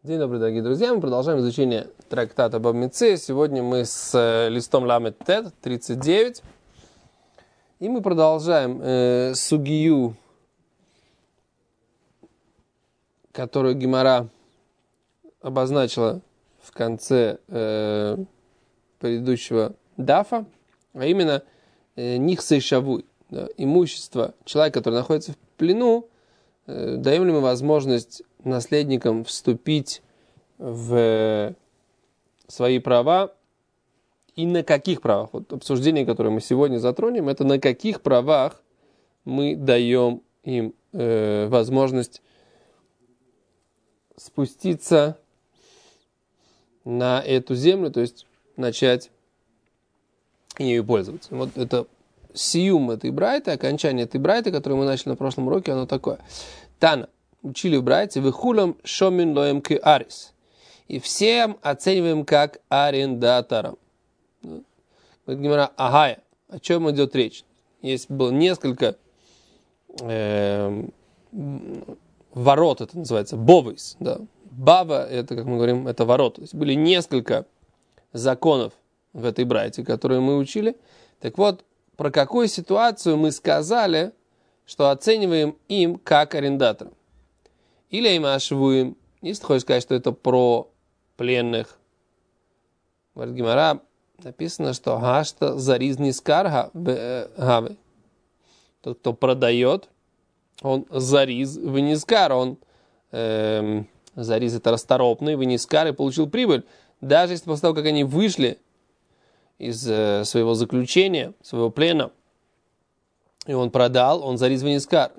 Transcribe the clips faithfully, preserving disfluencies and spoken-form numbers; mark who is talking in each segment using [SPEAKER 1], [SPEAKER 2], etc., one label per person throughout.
[SPEAKER 1] День добрый, дорогие друзья. Мы продолжаем изучение трактата Бава Меция. Сегодня мы с э, листом Ламет Тет, тридцать девять. И мы продолжаем э, сугию, которую Гемара обозначила в конце э, предыдущего дафа, а именно э, нихсей шавуй, да, имущество человека, который находится в плену, э, даем ли мы возможность наследникам вступить в свои права и на каких правах. Вот обсуждение, которое мы сегодня затронем, это на каких правах мы даем им э, возможность спуститься на эту землю, то есть начать ею пользоваться. Вот это сиюм этой брайты, окончание этой брайты, которую мы начали на прошлом уроке, оно такое. Тана. Учили в брайте, выхулам шомин лоем ки арис. И всем оцениваем как арендатором. Говорит Гемара, агая, о чем идет речь? Есть было несколько э, ворот, это называется, бовис. Да. Бава, это, как мы говорим, это ворот. То есть были несколько законов в этой брайте, которые мы учили. Так вот, про какую ситуацию мы сказали, что оцениваем им как арендатором. Или им ашвуем, если ты хочешь сказать, что это про пленных. Говорит Гемара, написано, что гашта зариз нискар гавы. Тот, кто продает, он зариз в нискар, он э, зариз это расторопный, в нискар и получил прибыль. Даже если после того, как они вышли из э, своего заключения, своего плена, и он продал, он зариз в нискар.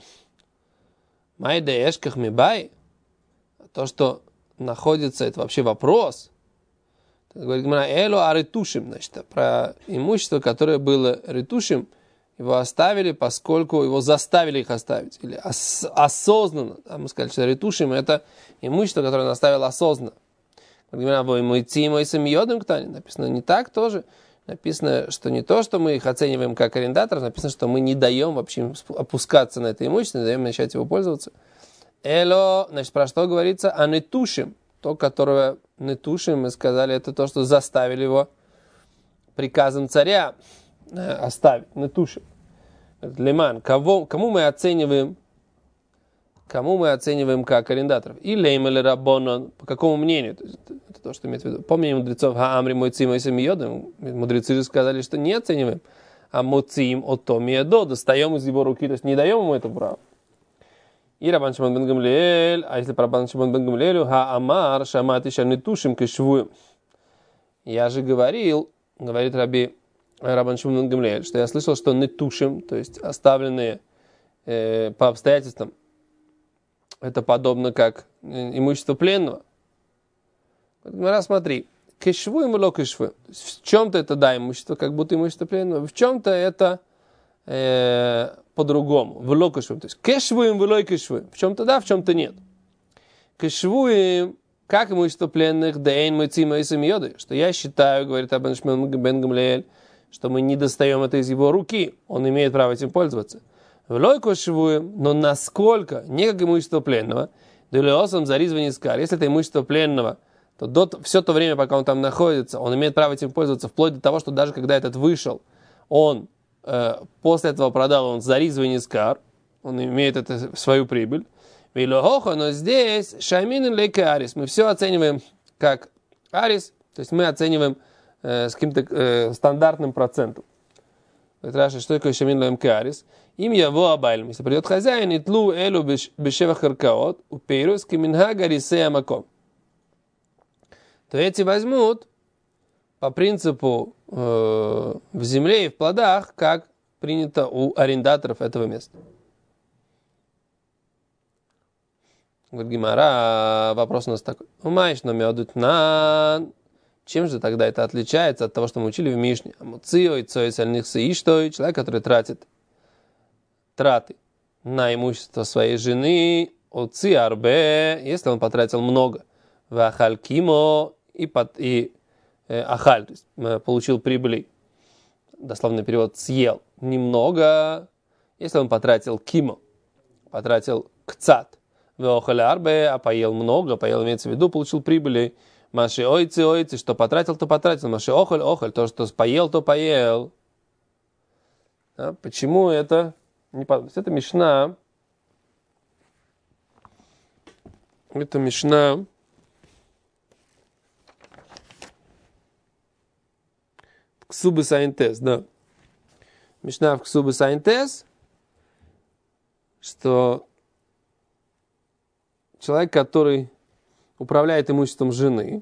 [SPEAKER 1] Майдаешках мибай, то, что находится, это вообще вопрос. Говорит Гемара, эло аритушим, значит, про имущество, которое было ритушим, его оставили, поскольку его заставили их оставить. Или ос- осознанно. А мы сказали, что ритушим это имущество, которое он оставил осознанно. Говорит Гемара, мой ци, мой самиодым ктани. Написано не так тоже. Написано, что не то, что мы их оцениваем как арендаторов, написано, что мы не даем вообще им опускаться на это имущество, не даем начать его пользоваться. Эло, значит, про что говорится? А нетушим. То, которое нетушим, мы сказали, это то, что заставили его приказом царя оставить. Нетушим. Леман. Кого, кому мы оцениваем, кому мы оцениваем как арендаторов? И лейм или раббонон, по какому мнению? То есть, это то, что имеется в виду. Помните мудрецов, хаамри мой цим и самиодом, мудрецы же сказали, что не оцениваем, а моцим от томиедо, достаем из его руки, то есть не даем ему это право. И Рабан Шимон бен Гамлиэль, а если про Рабан Шимон бен Гамлиэлю, ха-амар шамати шанетушим кешвуем. Я же говорил, говорит Раби Рабан Шимон бен Гамлиэль, что я слышал, что нетушим, то есть оставленные э, по обстоятельствам, это подобно как имущество пленного. Раз смотри, кешвуем или кешвуем. В чем-то это да, имущество, как будто имущество пленного, в чем-то это э, по-другому. Вло кешвуем. То есть кешвуем, вло кешвуем. В чем-то да, в чем-то нет. Кешвуем, как имущество пленных, дэйн мой цима и самиоды, что я считаю, говорит Рабан Шимон бен Гамлиэль, что мы не достаем это из его руки, он имеет право этим пользоваться. Вло кешвуем, но насколько, не как имущество пленного, дулеосом заризвани скар, если это имущество пленного, то до, все то время, пока он там находится, он имеет право этим пользоваться, вплоть до того, что даже когда этот вышел, он э, после этого продал, он заризвани скар, он имеет это в свою прибыль. Но здесь шамин лейке арис, мы все оцениваем как арис, то есть мы оцениваем э, с каким-то э, стандартным процентом. Раша, что такое шамин лейке арис? Им яво абайлем, если придет хозяин, и тлу элю бешевах харкаот, упейрус киминха гарисея маком. То эти возьмут по принципу э, в земле и в плодах, как принято у арендаторов этого места. Говорит Гемара, вопрос у нас такой. Умаешь, но мёдут на... Чем же тогда это отличается от того, что мы учили в Мишне? Амуцио и цой сальных саиштой, человек, который тратит траты на имущество своей жены, оци арбе, если он потратил много, вахаль кимо, и, под, и э, ахаль, то есть э, получил прибыли, дословный перевод, съел немного, если он потратил кимо, потратил кцат, а поел много, поел, имеется в виду, получил прибыли. Маши ойцы, ойцы, что потратил, то потратил. Маши охоль, охоль, то, что поел, то поел. А почему это? Не по... Это Мишна. Это Мишна. Ксубы Сайнтес, да. Мишна в Ксубы Сайнтес, что человек, который управляет имуществом жены,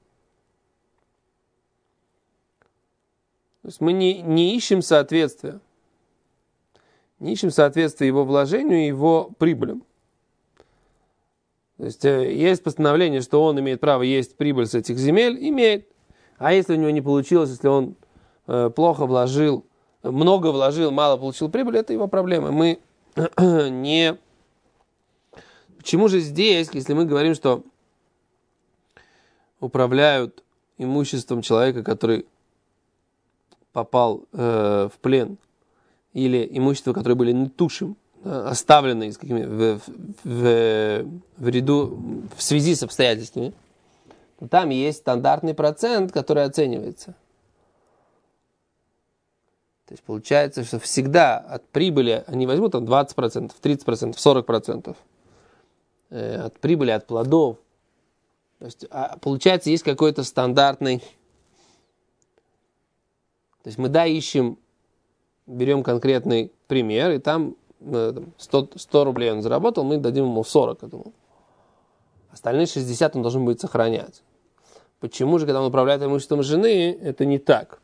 [SPEAKER 1] то есть мы не, не ищем соответствия. Не ищем соответствия его вложению и его прибылям. То есть есть постановление, что он имеет право есть прибыль с этих земель, имеет. А если у него не получилось, если он э, плохо вложил, много вложил, мало получил прибыль, это его проблема. Мы не... Почему же здесь, если мы говорим, что управляют имуществом человека, который попал э, в плен, или имущество, которое были нетушим, оставлены в, в, в, в ряду, в связи с обстоятельствами, то там есть стандартный процент, который оценивается. То есть получается, что всегда от прибыли они возьмут там двадцать процентов, тридцать процентов, сорок процентов э, от прибыли, от плодов. То есть, а, получается, есть какой-то стандартный... То есть мы, да, ищем, берем конкретный пример, и там сто, сто рублей он заработал, мы дадим ему сорок. Этому. Остальные шестьдесят он должен будет сохранять. Почему же, когда он управляет имуществом жены, это не так?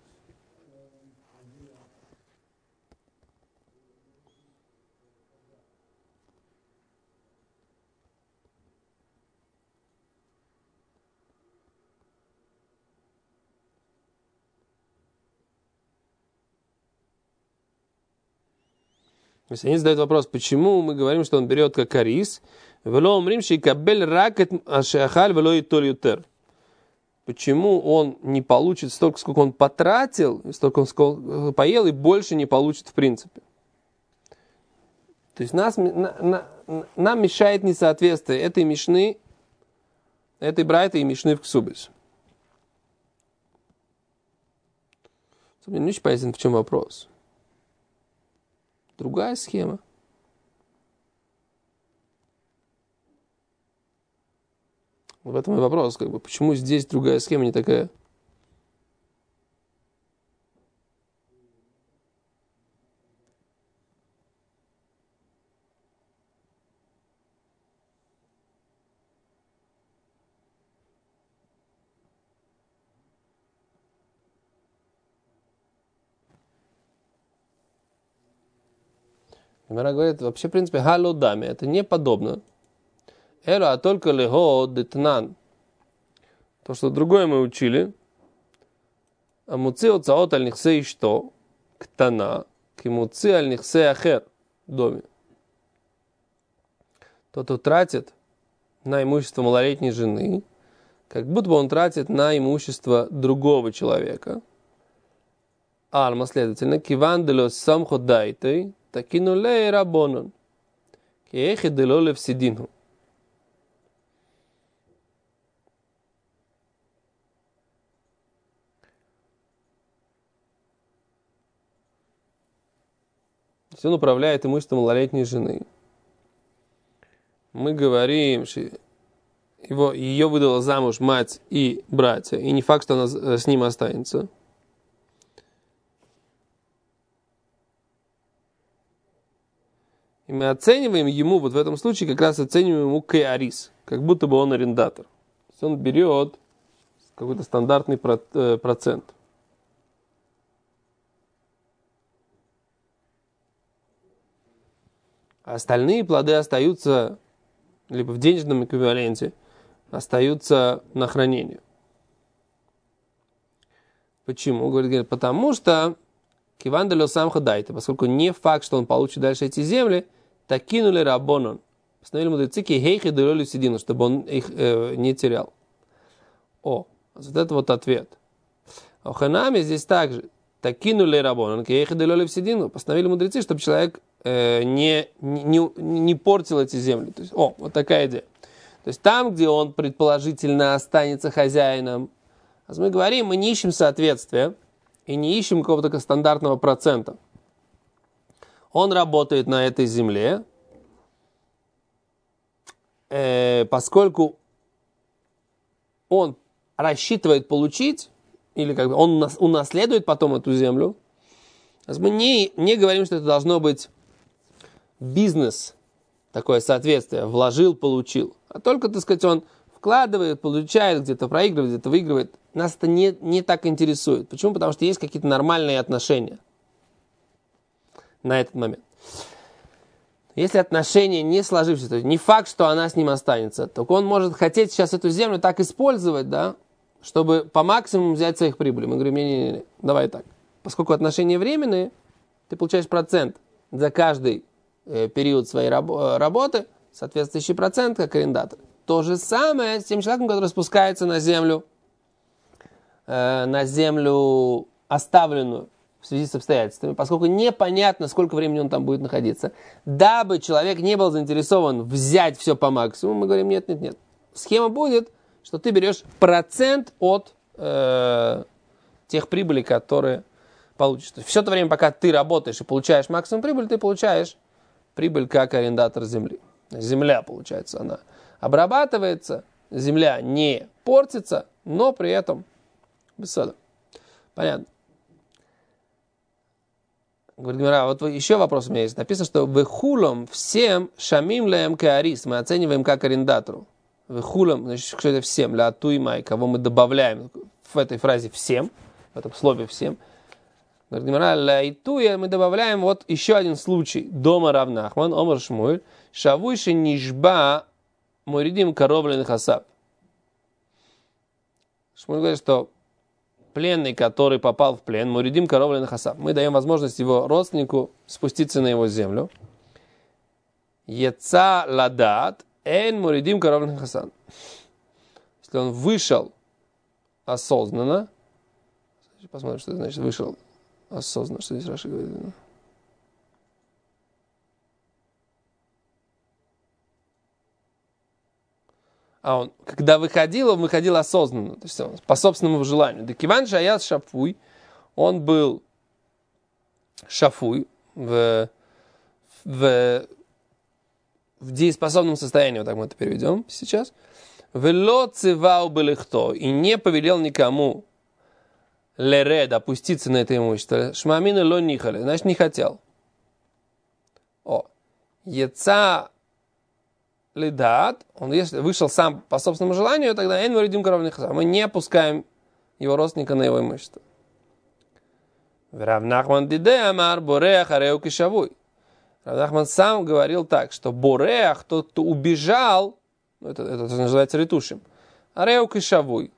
[SPEAKER 1] То есть они задают вопрос, почему мы говорим, что он берет как арис, почему он не получит столько, сколько он потратил, столько он поел, и больше не получит в принципе. То есть нас, на, на, нам мешает несоответствие этой мишны, этой брайты и мишны в Ксубис. Мне не очень понятен, в чем вопрос. Другая схема. В этом и вопрос, как бы, почему здесь другая схема не такая? Гемара говорит, вообще, в принципе, халодами, это не подобно. Эра, а только лего детнан. То, что другое мы учили. А муци оцаот аль нихсе и что? Ктана. Ки муци аль нихсе ахер. В доме. Тот, кто тратит на имущество малолетней жены, как будто бы он тратит на имущество другого человека. Альма, следовательно, киван делос сам ходайтей, такину лей рабонон. Киехи делолев сидинху. Если он управляет имуществом малолетней жены, мы говорим, что его, ее выдала замуж мать и братья, и не факт, что она с ним останется. И мы оцениваем ему, вот в этом случае как раз оцениваем ему кеарис, как будто бы он арендатор. То есть он берет какой-то стандартный процент. А остальные плоды остаются либо в денежном эквиваленте, остаются на хранение. Почему? Говорит, потому что кивандалю сам ходайте, поскольку не факт, что он получит дальше эти земли, так кинули рабонон. Постановили мудрецы хейхи дыролю седину, чтобы он их э, не терял. О, вот это вот ответ. А ханами здесь также. Так кинули рабонон, хейхи дыролю седину. Постановили мудрецы, чтобы человек э, не, не, не портил эти земли. То есть, о, вот такая идея. То есть там, где он предположительно останется хозяином, мы говорим, мы не ищем соответствия и не ищем какого-то стандартного процента. Он работает на этой земле, э, поскольку он рассчитывает получить, или как бы он унаследует потом эту землю, мы не, не говорим, что это должно быть бизнес, такое соответствие, вложил, получил. А только, так сказать, он вкладывает, получает, где-то проигрывает, где-то выигрывает. Нас это не, не так интересует. Почему? Потому что есть какие-то нормальные отношения на этот момент. Если отношения не сложившиеся, то есть не факт, что она с ним останется, только он может хотеть сейчас эту землю так использовать, да, чтобы по максимуму взять своих прибылей. Мы говорим, не-не-не, давай так. Поскольку отношения временные, ты получаешь процент за каждый э, период своей раб- работы, соответствующий процент, как арендатор. То же самое с тем человеком, который спускается на землю, э, на землю оставленную в связи с обстоятельствами, поскольку непонятно, сколько времени он там будет находиться. Дабы человек не был заинтересован взять все по максимуму, мы говорим, нет, нет, нет. Схема будет, что ты берешь процент от э, тех прибылей, которые получишь. То есть все это время, пока ты работаешь и получаешь максимум прибыли, ты получаешь прибыль как арендатор земли. Земля, получается, она обрабатывается, земля не портится, но при этом беседа. Понятно. Говорит Гемара, вот еще вопрос у меня есть. Написано, что вехулом всем шамим леем кеарис мы оцениваем как арендатору. Вехулом, значит, что это всем, ля туймай, кого мы добавляем в этой фразе всем, в этом слове всем. Говорит Гемара, ля итуя мы добавляем вот еще один случай. Дома Рав Нахман, омар Шмуэль, шавуйши нишба моридим коровленных асаб. Шмуэль говорит, что пленный, который попал в плен, муридим коровленных асаб. Мы даем возможность его родственнику спуститься на его землю. Еца ладат эн муридим коровленных асаб. Если он вышел осознанно, посмотрим, что это значит вышел осознанно, что здесь Раши говорит. А он, когда выходил, он выходил осознанно, то есть он, по собственному желанию. Декиван шаят шафуй, он был шафуй в, в, в дееспособном состоянии, вот так мы это переведем сейчас. Вело цивау белихто, и не повелел никому леред опуститься на это имущество. Шмамина ло нихали, значит не хотел. О, еца лидат, он если вышел сам по собственному желанию, тогда эн муридим коровленных асаб. Мы не опускаем его родственника на его имущество. Рав Нахман диде амар бореах ареу кишавуй. Рав Нахман сам говорил так, что бореах, тот, кто убежал, это, это, это называется ретушим, ареу кишавуй,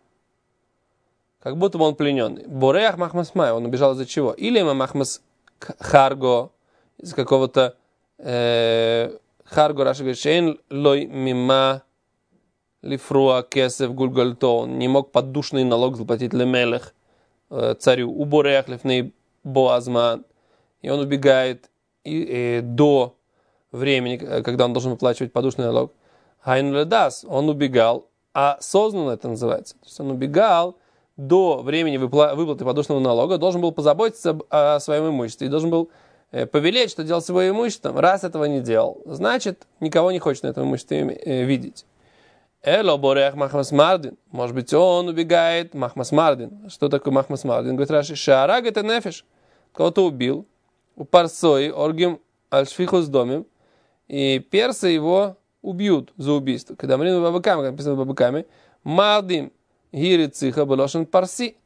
[SPEAKER 1] как будто бы он плененный. Бореах махмас май, он убежал из-за чего? Или махмас харго, из какого-то э, Харго Раши говорит, шейн лой мима лифруа кесев гульгальто, он не мог поддушный налог заплатить лемелех, царю, уборех лифней боазман, и он убегает и, и, до времени, когда он должен выплачивать поддушный налог. Хайн ледас, он убегал, осознанно это называется, то есть он убегал до времени выпла- выплаты поддушного налога, должен был позаботиться о своем имуществе и должен был повелеть, что делать с его имуществом. Раз этого не делал, значит, никого не хочет на этом имуществе видеть. Эло борех махмас мардин. Может быть, он убегает махмас мардин. Что такое махмас мардин? Говорит Раши, шаараг это нефиш. Кого-то убил. У парсои оргим альшфихус домим. И персы его убьют за убийство. Когда мы бабаками, как написано бабаками, мардин гири циха белошен парси.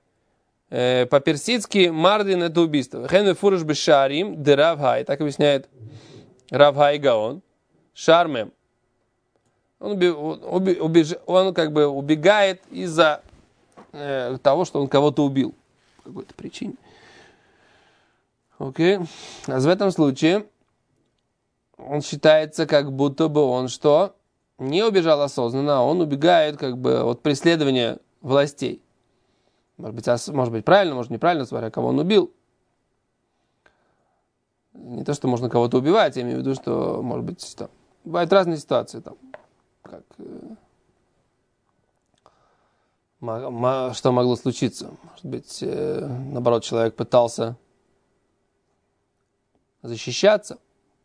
[SPEAKER 1] По-персидски мардин это убийство. Хен фурыш бешарим де Равхай. Так объясняет Равхай Гаон. Шармем. Он, уби, убеж... он как бы убегает из-за э, того, что он кого-то убил. По какой-то причине. Окей. А в этом случае он считается, как будто бы он что? Не убежал осознанно, а он убегает как бы от преследования властей. Может быть, может быть правильно, может неправильно, смотря кого он убил. Не то, что можно кого-то убивать, я имею в виду, что, может быть, там, бывают разные ситуации, там, как, э, что могло случиться. Может быть, э, наоборот, человек пытался защищаться.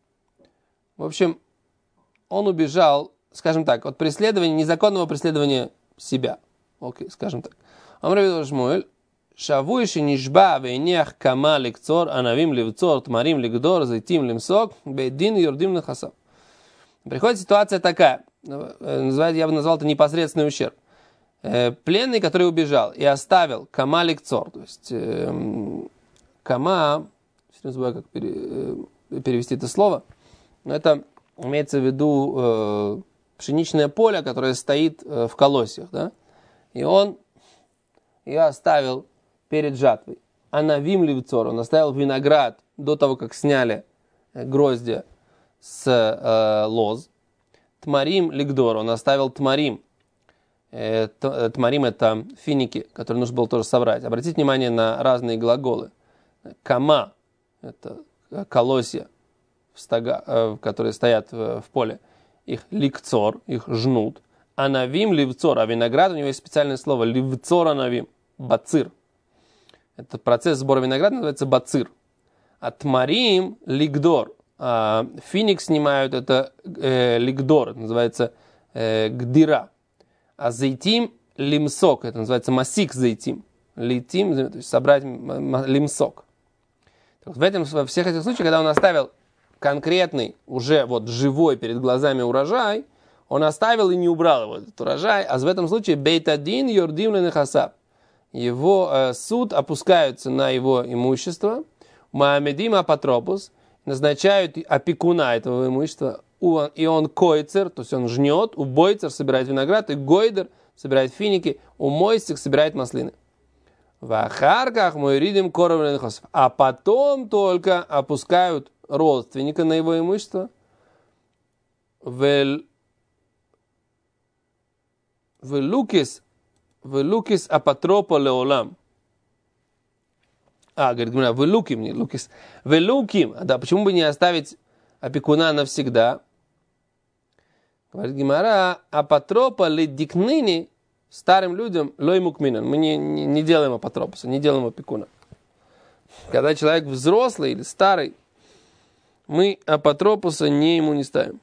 [SPEAKER 1] В общем, он убежал, скажем так, от преследования, незаконного преследования себя. Окей, скажем так. Амрав Шмуэль, Шавуиши нишба вейнех кама лекцор, анавим левцор, тмарим легдор, зайтим лимсок, бейдин юрдим лехасав. Приходит ситуация такая, называется, я бы назвал это непосредственный ущерб. Пленный, который убежал и оставил кама лекцор, то есть э, кама, не знаю, как пере, перевести это слово, но это имеется в виду э, пшеничное поле, которое стоит э, в колосьях, да? И он ее оставил перед жатвой. А навим левцор, он оставил виноград до того, как сняли гроздья с э, лоз. Тмарим лигдор, он оставил тмарим. Э, тмарим это финики, которые нужно было тоже собрать. Обратите внимание на разные глаголы. Кама, это колосья, в стога, э, которые стоят в, в поле. Их ликцор, их жнут. А навим ливцор, а виноград, у него есть специальное слово ливцор анавим, бацир. Этот процесс сбора винограда называется бацир. А тмарим лигдор, а финик снимают, это э, лигдор, это называется э, гдира. А зайтим лимсок, это называется масик зайтим. Литим, то есть собрать лимсок. В этом, во всех этих случаях, когда он оставил конкретный, уже вот живой перед глазами урожай, он оставил и не убрал его, этот урожай, а в этом случае бейтадин юрдим ленехасаб. Его э, суд опускаются на его имущество, маамедим апотропус, назначают опекуна этого имущества, и он койцер, то есть он жнет, у бойцер собирает виноград, и гойдер собирает финики, у мойстик собирает маслины. В ахарках мой ридим коров ленехасаб. А потом только опускают родственника на его имущество. Вель Велукис, велукис апотропа леолам. А, говорит, велуким, не лукис. Велуким, да, почему бы не оставить опекуна навсегда? Говорит Гемара, апотропа ледикныни, старым людям, лой мукминан. Мы не, не, не делаем апотропуса, не делаем опекуна. Когда человек взрослый или старый, мы апотропуса не ему не ставим.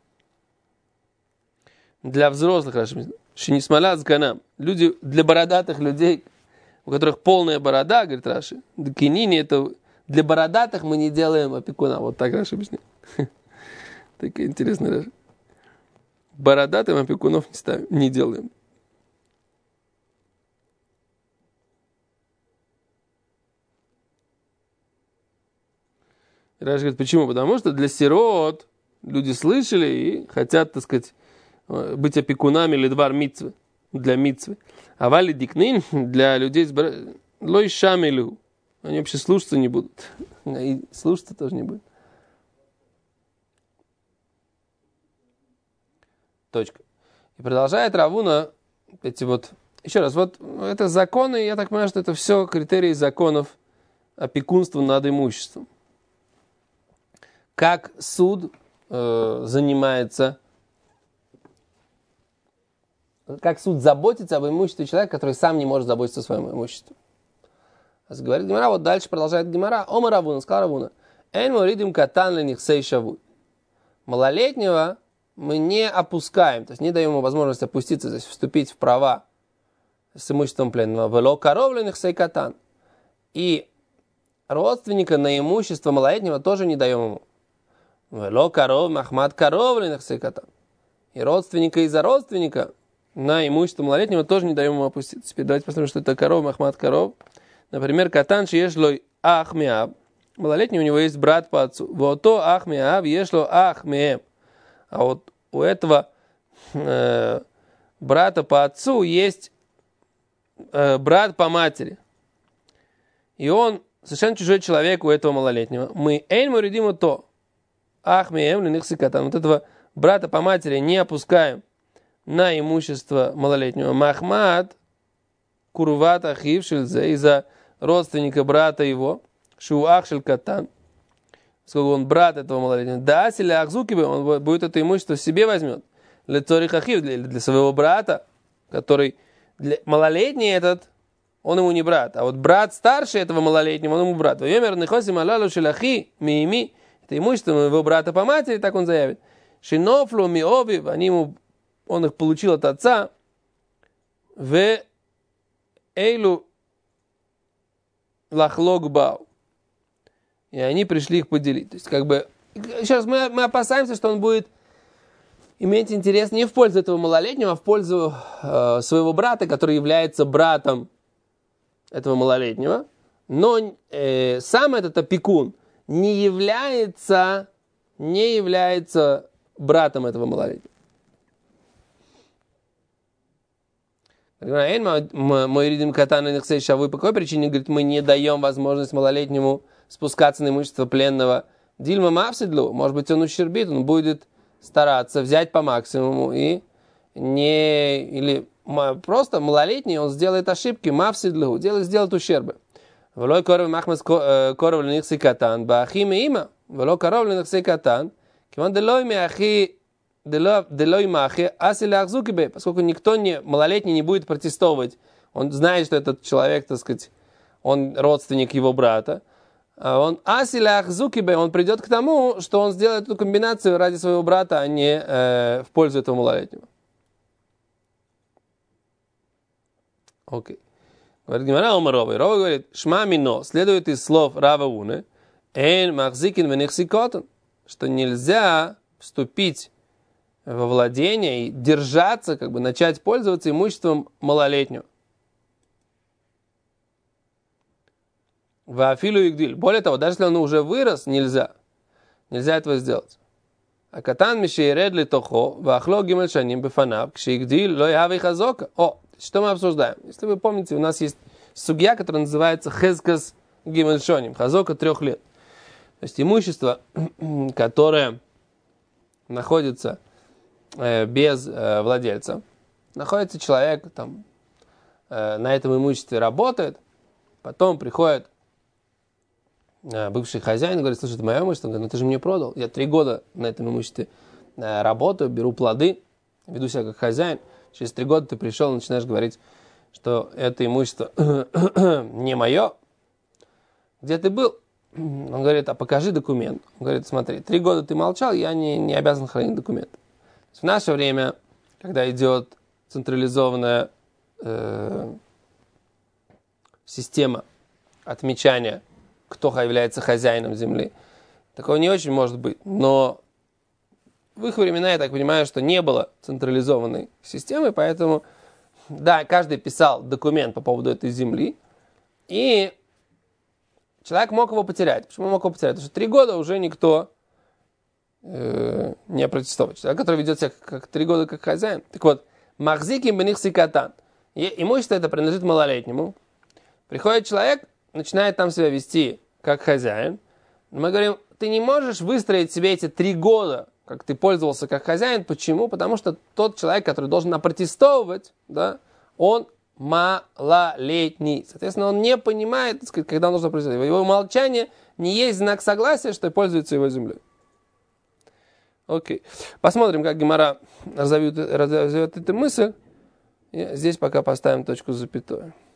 [SPEAKER 1] Для взрослых, хорошо. Шинисмаля зганам. Люди, для бородатых людей, у которых полная борода, говорит Раши, дакинини, это для бородатых мы не делаем опекуна. Вот так Раши объясняет. Такая интересная Раши. Бородатым опекунов не ставим, не делаем. Раши говорит, почему? Потому что для сирот люди слышали и хотят, так сказать, быть опекунами или двар мицвы, для мицвы. А вали дикнин для людей с бор... лой шамилю. Они вообще слушаться не будут. И слушаться тоже не будут. Точка. И продолжает Равуна эти вот... Еще раз, вот это законы, я так понимаю, что это все критерии законов опекунства над имуществом. Как суд э, занимается... Как суд заботится об имуществе человека, который сам не может заботиться о своем имуществе. Говорит Гемара, вот дальше продолжает Гемара. Ома Равуна, сказал Равуна. Эн моридим катан ленихсей шавуй. Малолетнего мы не опускаем, то есть не даем ему возможность опуститься, то есть вступить в права с имуществом пленного. Вело коров ленихсей катан. И родственника на имущество малолетнего тоже не даем ему. Вело коров махмад коров ленихсей катан. И родственника из-за родственника на имущество малолетнего тоже не даем ему опуститься. Теперь давайте посмотрим, что это коров, махмад коров. Например, катан шеешлой ахмиаб. Малолетний у него есть брат по отцу. Вот то ахмиаб ешло ахмиэм. А вот у этого э, брата по отцу есть э, брат по матери. И он совершенно чужой человек у этого малолетнего. Мы эйн моридим то ахмиэм ленихси катан. Вот этого брата по матери не опускаем на имущество малолетнего. Махмад курват ахив шельзе, из-за родственника брата его, шуах шель катан, поскольку он брат этого малолетнего. Да, селя ахзукибе, он будет это имущество себе возьмет. Для цорихахив, для, для своего брата, который для, малолетний этот, он ему не брат. А вот брат старший этого малолетнего, он ему брат. Вайомер нехосим алалу шелахи миими. Это имущество моего брата по матери, так он заявит. Шинофлу миоби, они ему, он их получил от отца. В эйлу лахлок бау. И они пришли их поделить. То есть, как бы, сейчас мы, мы опасаемся, что он будет иметь интерес не в пользу этого малолетнего, а в пользу э, своего брата, который является братом этого малолетнего. Но э, сам этот опекун не является, не является братом этого малолетнего. Мой ридим катан и шавы по какой причине, говорит, мы не даем возможность малолетнему спускаться на имущество пленного. Дильма мавсидлу, может быть, он ущербит, он будет стараться взять по максимуму и не, или просто малолетний, он сделает ошибки, мавсидлу, делает, сделает ущербы. Велой коров махмас коров ленихси катан, баахи меима, велой коров ленихси катан, киван делой меахи, делой махи, асили ахзукибе, поскольку никто не, малолетний не будет протестовать, он знает, что этот человек, так сказать, он родственник его брата, он асили ахзукибе, он придет к тому, что он сделает эту комбинацию ради своего брата, а не э, в пользу этого малолетнего. Окей. Говорит Гемара Омар Рова. Рова говорит, шма мино, следует из слов Рава Уны, эн махзикин венихсикотан, что нельзя вступить во владение и держаться, как бы начать пользоваться имуществом малолетнего. Вафилу игдиль. Более того, даже если он уже вырос, нельзя. Нельзя этого сделать. А катан мишейред ли тохо, вахло гимель шаним бефанав, кшигдиль лой хави хазока. О, что мы обсуждаем? Если вы помните, у нас есть сугья, которая называется хезкас гимель шаним, хазока трех лет. То есть имущество, которое находится э, без э, владельца, находится человек, там, э, на этом имуществе работает, потом приходит бывший хозяин говорит, слушай, это мое имущество. Он говорит, ну ты же мне продал. Я три года на этом имуществе работаю, беру плоды, веду себя как хозяин. Через три года ты пришел и начинаешь говорить, что это имущество не мое. Где ты был? Он говорит, а покажи документ. Он говорит, смотри, три года ты молчал, я не, не обязан хранить документ. В наше время, когда идет централизованная э, система отмечания, кто является хозяином земли. Такого не очень может быть. Но в их времена, я так понимаю, что не было централизованной системы, поэтому, да, каждый писал документ по поводу этой земли, и человек мог его потерять. Почему мог его потерять? Потому что три года уже никто э, не протестовал. Человек, который ведет себя как три года как хозяин. Так вот, махзиким бенихси катан. Имущество это принадлежит малолетнему. Приходит человек, начинает там себя вести как хозяин. Мы говорим, ты не можешь выстроить себе эти три года, как ты пользовался как хозяин. Почему? Потому что тот человек, который должен опротестовывать, да, он малолетний. Соответственно, он не понимает, так сказать, когда нужно опротестовывать. Его молчание не есть знак согласия, что пользуется его землей. Окей. Посмотрим, как Гемара разовьет, разовьет эту мысль. И здесь пока поставим точку с запятой.